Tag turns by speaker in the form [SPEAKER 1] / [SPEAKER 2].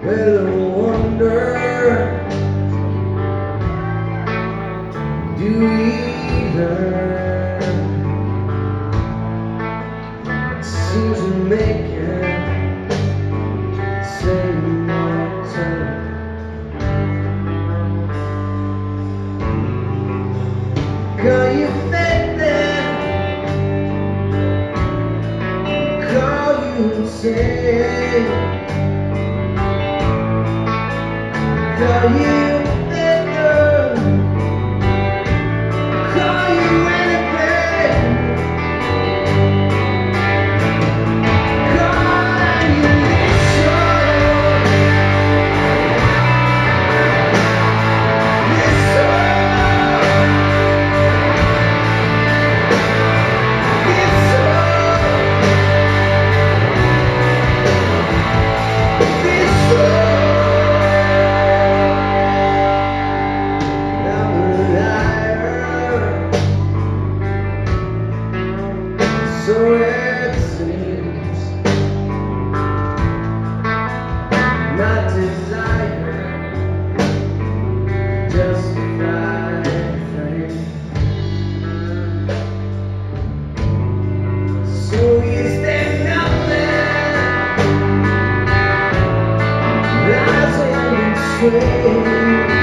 [SPEAKER 1] Well, I wonder, do we learn? It seems to make it same old time. Call you fake then, call you insane, call you better, call you anything, call you so it seems my desire justified things. So is there nothing rising in swing?